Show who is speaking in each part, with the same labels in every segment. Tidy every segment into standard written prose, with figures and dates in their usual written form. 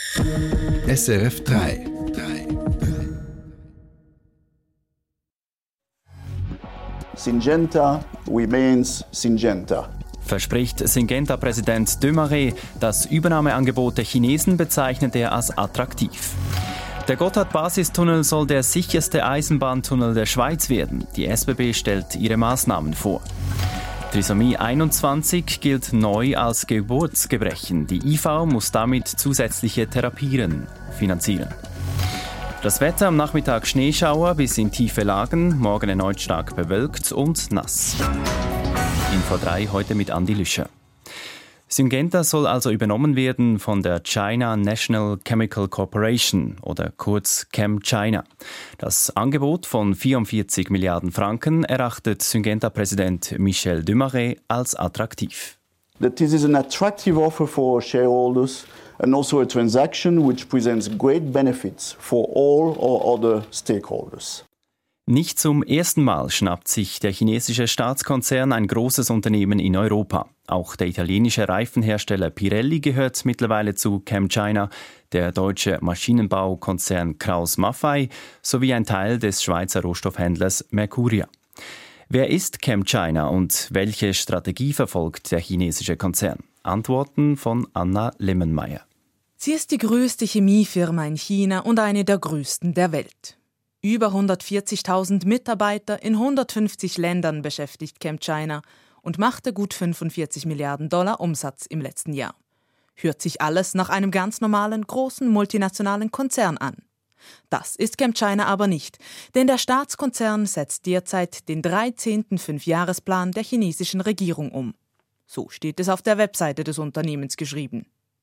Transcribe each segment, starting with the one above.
Speaker 1: SRF 3.
Speaker 2: Syngenta remains Syngenta.
Speaker 3: Verspricht Syngenta-Präsident de Marais. Das Übernahmeangebot der Chinesen bezeichnet er als attraktiv. Der Gotthard-Basistunnel soll der sicherste Eisenbahntunnel der Schweiz werden. Die SBB stellt ihre Maßnahmen vor. Trisomie 21 gilt neu als Geburtsgebrechen. Die IV muss damit zusätzliche Therapien finanzieren. Das Wetter am Nachmittag Schneeschauer bis in tiefe Lagen, morgen erneut stark bewölkt und nass. Info 3 heute mit Andi Lüscher. Syngenta soll also übernommen werden von der China National Chemical Corporation oder kurz ChemChina. Das Angebot von 44 Milliarden Franken erachtet Syngenta-Präsident Michel de Marais als attraktiv.
Speaker 2: This is an attractive offer for shareholders and also a transaction which presents great benefits for all our other stakeholders.
Speaker 3: Nicht zum ersten Mal schnappt sich der chinesische Staatskonzern ein großes Unternehmen in Europa. Auch der italienische Reifenhersteller Pirelli gehört mittlerweile zu ChemChina, der deutsche Maschinenbaukonzern Krauss-Maffei sowie ein Teil des Schweizer Rohstoffhändlers Mercuria. Wer ist ChemChina und welche Strategie verfolgt der chinesische Konzern? Antworten von Anna Lemmenmeier.
Speaker 4: Sie ist die größte Chemiefirma in China und eine der größten der Welt. Über 140.000 Mitarbeiter in 150 Ländern beschäftigt ChemChina und machte gut 45 Milliarden Dollar Umsatz im letzten Jahr. Hört sich alles nach einem ganz normalen, großen multinationalen Konzern an. Das ist ChemChina aber nicht, denn der Staatskonzern setzt derzeit den 13. Fünfjahresplan der chinesischen Regierung um. So steht es auf der Webseite des Unternehmens geschrieben.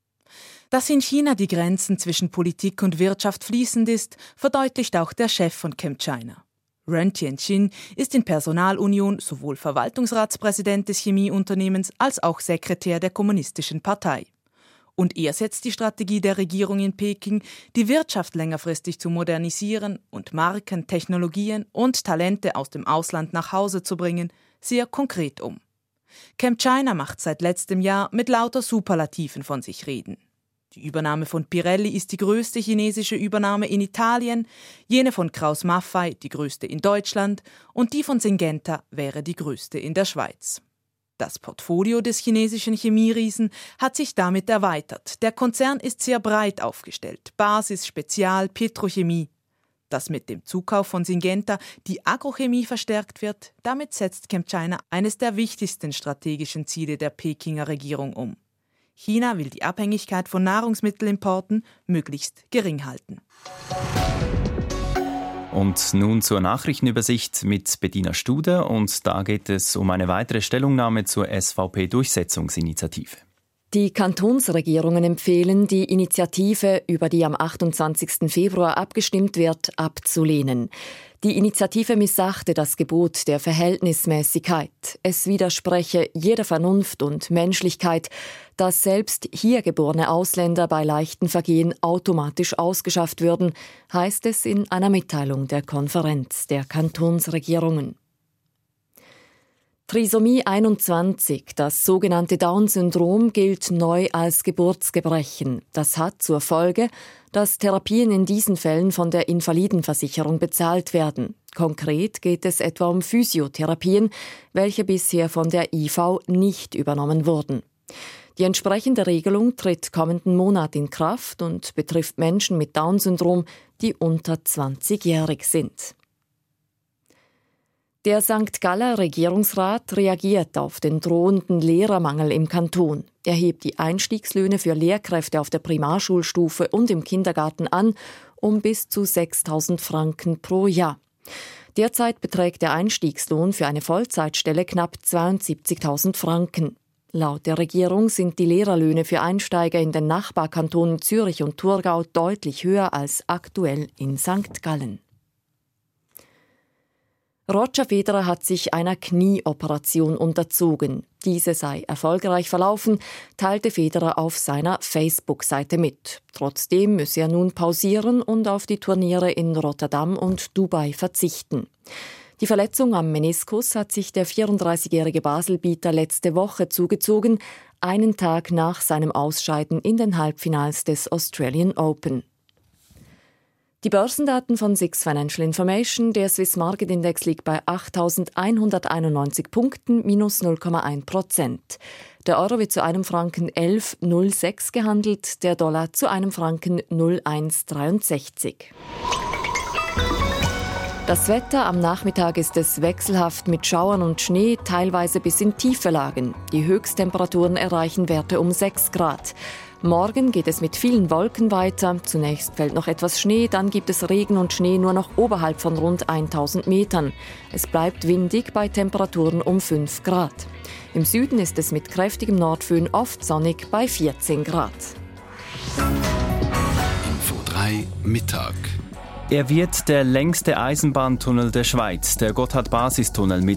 Speaker 4: Dass in China die Grenzen zwischen Politik und Wirtschaft fließend ist, verdeutlicht auch der Chef von ChemChina. Ren Tianqin ist in Personalunion sowohl Verwaltungsratspräsident des Chemieunternehmens als auch Sekretär der Kommunistischen Partei. Und er setzt die Strategie der Regierung in Peking, die Wirtschaft längerfristig zu modernisieren und Marken, Technologien und Talente aus dem Ausland nach Hause zu bringen, sehr konkret um. ChemChina macht seit letztem Jahr mit lauter Superlativen von sich reden. Die Übernahme von Pirelli ist die größte chinesische Übernahme in Italien, jene von Krauss-Maffei die größte in Deutschland und die von Syngenta wäre die größte in der Schweiz. Das Portfolio des chinesischen Chemieriesen hat sich damit erweitert. Der Konzern ist sehr breit aufgestellt, Basis, Spezial, Petrochemie. Dass mit dem Zukauf von Syngenta die Agrochemie verstärkt wird, damit setzt ChemChina eines der wichtigsten strategischen Ziele der Pekinger Regierung um. China will die Abhängigkeit von Nahrungsmittelimporten möglichst gering halten.
Speaker 3: Und nun zur Nachrichtenübersicht mit Bettina Studer. Und da geht es um eine weitere Stellungnahme zur SVP-Durchsetzungsinitiative.
Speaker 5: Die Kantonsregierungen empfehlen, die Initiative, über die am 28. Februar abgestimmt wird, abzulehnen. Die Initiative missachte das Gebot der Verhältnismäßigkeit. Es widerspreche jeder Vernunft und Menschlichkeit, dass selbst hier geborene Ausländer bei leichten Vergehen automatisch ausgeschafft würden, heißt es in einer Mitteilung der Konferenz der Kantonsregierungen. Trisomie 21, das sogenannte Down-Syndrom, gilt neu als Geburtsgebrechen. Das hat zur Folge, dass Therapien in diesen Fällen von der Invalidenversicherung bezahlt werden. Konkret geht es etwa um Physiotherapien, welche bisher von der IV nicht übernommen wurden. Die entsprechende Regelung tritt kommenden Monat in Kraft und betrifft Menschen mit Down-Syndrom, die unter 20-jährig sind. Der St. Galler Regierungsrat reagiert auf den drohenden Lehrermangel im Kanton. Er hebt die Einstiegslöhne für Lehrkräfte auf der Primarschulstufe und im Kindergarten an um bis zu 6.000 Franken pro Jahr. Derzeit beträgt der Einstiegslohn für eine Vollzeitstelle knapp 72.000 Franken. Laut der Regierung sind die Lehrerlöhne für Einsteiger in den Nachbarkantonen Zürich und Thurgau deutlich höher als aktuell in St. Gallen. Roger Federer hat sich einer Knieoperation unterzogen. Diese sei erfolgreich verlaufen, teilte Federer auf seiner Facebook-Seite mit. Trotzdem müsse er nun pausieren und auf die Turniere in Rotterdam und Dubai verzichten. Die Verletzung am Meniskus hat sich der 34-jährige Baselbieter letzte Woche zugezogen, einen Tag nach seinem Ausscheiden in den Halbfinals des Australian Open. Die Börsendaten von SIX Financial Information, der Swiss Market Index liegt bei 8.191 Punkten, minus 0,1%. Der Euro wird zu einem Franken 11,06 gehandelt, der Dollar zu einem Franken 0,163. Das Wetter am Nachmittag ist es wechselhaft mit Schauern und Schnee, teilweise bis in tiefe Lagen. Die Höchsttemperaturen erreichen Werte um 6 Grad. Morgen geht es mit vielen Wolken weiter. Zunächst fällt noch etwas Schnee, dann gibt es Regen und Schnee nur noch oberhalb von rund 1000 Metern. Es bleibt windig bei Temperaturen um 5 Grad. Im Süden ist es mit kräftigem Nordföhn oft sonnig bei 14 Grad.
Speaker 1: Info 3 Mittag.
Speaker 3: Er wird der längste Eisenbahntunnel der Schweiz, der Gotthard-Basistunnel mit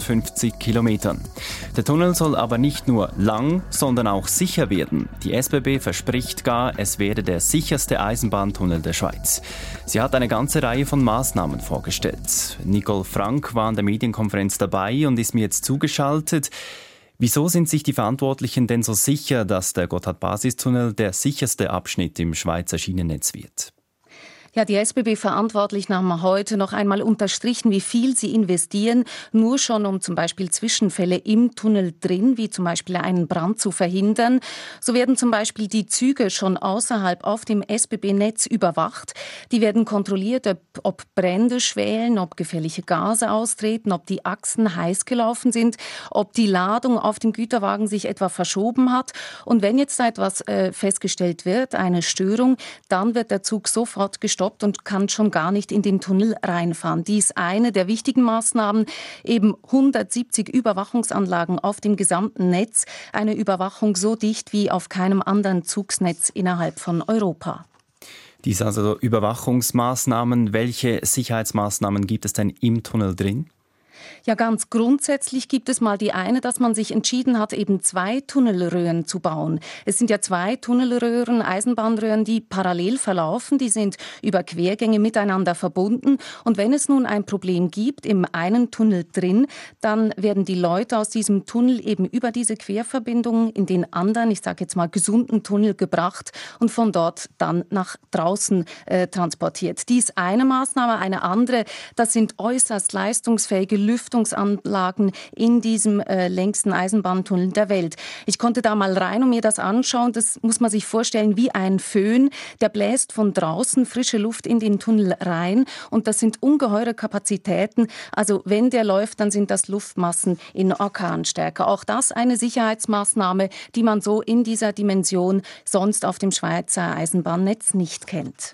Speaker 3: 57 Kilometern. Der Tunnel soll aber nicht nur lang, sondern auch sicher werden. Die SBB verspricht gar, es werde der sicherste Eisenbahntunnel der Schweiz. Sie hat eine ganze Reihe von Maßnahmen vorgestellt. Nicole Frank war an der Medienkonferenz dabei und ist mir jetzt zugeschaltet. Wieso sind sich die Verantwortlichen denn so sicher, dass der Gotthard-Basistunnel der sicherste Abschnitt im Schweizer Schienennetz wird?
Speaker 6: Ja, die SBB-Verantwortlichen haben heute noch einmal unterstrichen, wie viel sie investieren, nur schon um zum Beispiel Zwischenfälle im Tunnel drin, wie zum Beispiel einen Brand zu verhindern. So werden zum Beispiel die Züge schon außerhalb auf dem SBB-Netz überwacht. Die werden kontrolliert, ob Brände schwelen, ob gefährliche Gase austreten, ob die Achsen heiß gelaufen sind, ob die Ladung auf dem Güterwagen sich etwa verschoben hat. Und wenn jetzt etwas festgestellt wird, eine Störung, dann wird der Zug sofort gestoppt und kann schon gar nicht in den Tunnel reinfahren. Dies eine der wichtigen Maßnahmen, eben 170 Überwachungsanlagen auf dem gesamten Netz. Eine Überwachung so dicht wie auf keinem anderen Zugsnetz innerhalb von Europa.
Speaker 3: Diese also Überwachungsmaßnahmen, welche Sicherheitsmaßnahmen gibt es denn im Tunnel drin?
Speaker 6: Ja, ganz grundsätzlich gibt es mal die eine, dass man sich entschieden hat, eben 2 Tunnelröhren zu bauen. Es sind ja 2 Tunnelröhren, Eisenbahnröhren, die parallel verlaufen. Die sind über Quergänge miteinander verbunden. Und wenn es nun ein Problem gibt im einen Tunnel drin, dann werden die Leute aus diesem Tunnel eben über diese Querverbindung in den anderen, ich sage jetzt mal gesunden Tunnel gebracht und von dort dann nach draußen transportiert. Dies eine Maßnahme, eine andere, das sind äußerst leistungsfähige Lüftungsanlagen in diesem längsten Eisenbahntunnel der Welt. Ich konnte da mal rein und mir das anschauen. Das muss man sich vorstellen wie ein Föhn. Der bläst von draußen frische Luft in den Tunnel rein und das sind ungeheure Kapazitäten. Also wenn der läuft, dann sind das Luftmassen in Orkanstärke. Auch das eine Sicherheitsmaßnahme, die man so in dieser Dimension sonst auf dem Schweizer Eisenbahnnetz nicht kennt.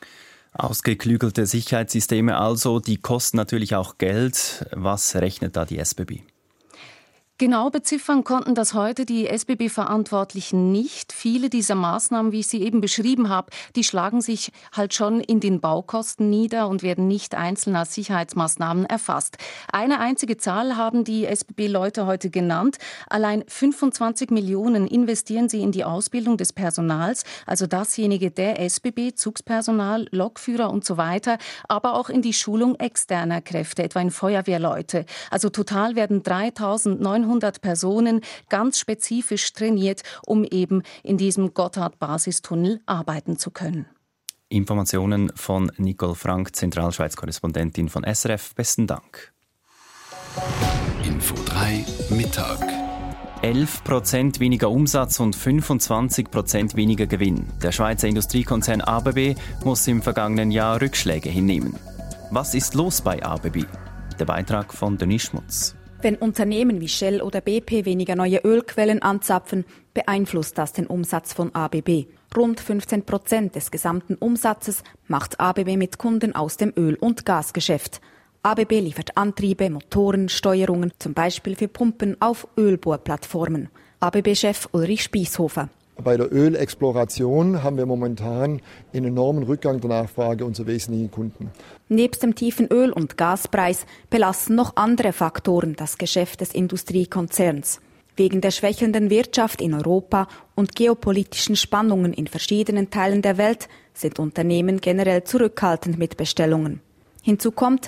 Speaker 3: Ausgeklügelte Sicherheitssysteme also, die kosten natürlich auch Geld. Was rechnet da die SBB?
Speaker 6: Genau beziffern konnten das heute die SBB-Verantwortlichen nicht. Viele dieser Maßnahmen, wie ich sie eben beschrieben habe, die schlagen sich halt schon in den Baukosten nieder und werden nicht einzeln als Sicherheitsmaßnahmen erfasst. Eine einzige Zahl haben die SBB-Leute heute genannt. Allein 25 Millionen investieren sie in die Ausbildung des Personals, also dasjenige der SBB, Zugspersonal, Lokführer und so weiter, aber auch in die Schulung externer Kräfte, etwa in Feuerwehrleute. Also total werden 3.900 Personen ganz spezifisch trainiert, um eben in diesem Gotthard-Basistunnel arbeiten zu können.
Speaker 3: Informationen von Nicole Frank, Zentralschweiz-Korrespondentin von SRF. Besten Dank.
Speaker 1: Info 3 Mittag.
Speaker 3: 11% weniger Umsatz und 25% weniger Gewinn. Der Schweizer Industriekonzern ABB muss im vergangenen Jahr Rückschläge hinnehmen. Was ist los bei ABB? Der Beitrag von Denis Schmutz.
Speaker 7: Wenn Unternehmen wie Shell oder BP weniger neue Ölquellen anzapfen, beeinflusst das den Umsatz von ABB. Rund 15% des gesamten Umsatzes macht ABB mit Kunden aus dem Öl- und Gasgeschäft. ABB liefert Antriebe, Motoren, Steuerungen, zum Beispiel für Pumpen auf Ölbohrplattformen. ABB-Chef Ulrich Spiesshofer.
Speaker 8: Bei der Ölexploration haben wir momentan einen enormen Rückgang der Nachfrage unserer wesentlichen Kunden.
Speaker 7: Nebst dem tiefen Öl- und Gaspreis belasten noch andere Faktoren das Geschäft des Industriekonzerns. Wegen der schwächelnden Wirtschaft in Europa und geopolitischen Spannungen in verschiedenen Teilen der Welt sind Unternehmen generell zurückhaltend mit Bestellungen. Hinzu kommt,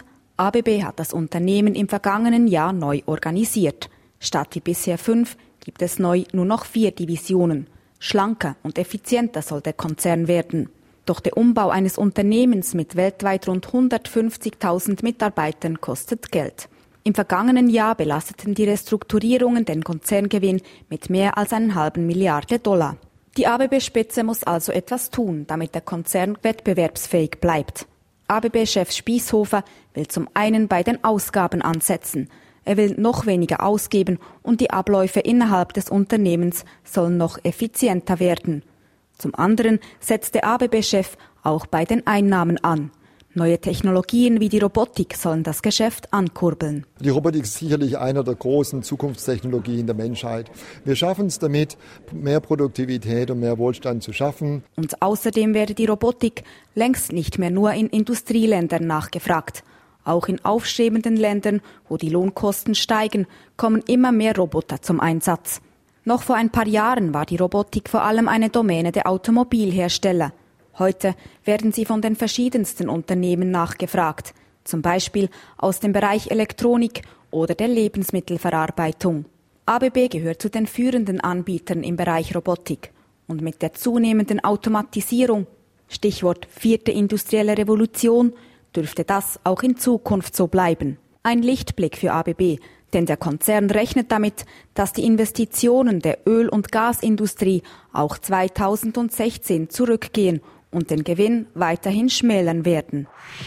Speaker 7: ABB hat das Unternehmen im vergangenen Jahr neu organisiert. Statt wie bisher 5 gibt es neu nur noch 4 Divisionen. Schlanker und effizienter soll der Konzern werden. Doch der Umbau eines Unternehmens mit weltweit rund 150.000 Mitarbeitern kostet Geld. Im vergangenen Jahr belasteten die Restrukturierungen den Konzerngewinn mit mehr als $1,5 Milliarden. Die ABB-Spitze muss also etwas tun, damit der Konzern wettbewerbsfähig bleibt. ABB-Chef Spiesshofer will zum einen bei den Ausgaben ansetzen. Er will noch weniger ausgeben und die Abläufe innerhalb des Unternehmens sollen noch effizienter werden. Zum anderen setzt der ABB-Chef auch bei den Einnahmen an. Neue Technologien wie die Robotik sollen das Geschäft ankurbeln.
Speaker 8: Die Robotik ist sicherlich einer der großen Zukunftstechnologien der Menschheit. Wir schaffen es damit, mehr Produktivität und mehr Wohlstand zu schaffen.
Speaker 7: Und außerdem werde die Robotik längst nicht mehr nur in Industrieländern nachgefragt. Auch in aufstrebenden Ländern, wo die Lohnkosten steigen, kommen immer mehr Roboter zum Einsatz. Noch vor ein paar Jahren war die Robotik vor allem eine Domäne der Automobilhersteller. Heute werden sie von den verschiedensten Unternehmen nachgefragt, zum Beispiel aus dem Bereich Elektronik oder der Lebensmittelverarbeitung. ABB gehört zu den führenden Anbietern im Bereich Robotik. Und mit der zunehmenden Automatisierung, Stichwort 4. industrielle Revolution, dürfte das auch in Zukunft so bleiben. Ein Lichtblick für ABB, denn der Konzern rechnet damit, dass die Investitionen der Öl- und Gasindustrie auch 2016 zurückgehen und den Gewinn weiterhin schmälern werden.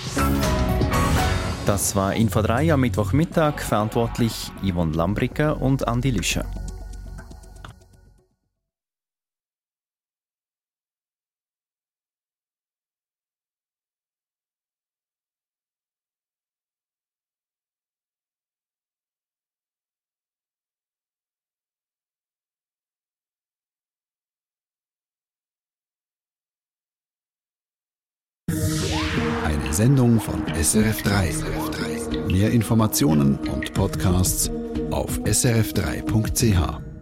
Speaker 3: Das war Info 3 am Mittwochmittag, verantwortlich Yvonne Lambricker und Andi Lüscher.
Speaker 1: Eine Sendung von SRF3. Mehr Informationen und Podcasts auf srf3.ch.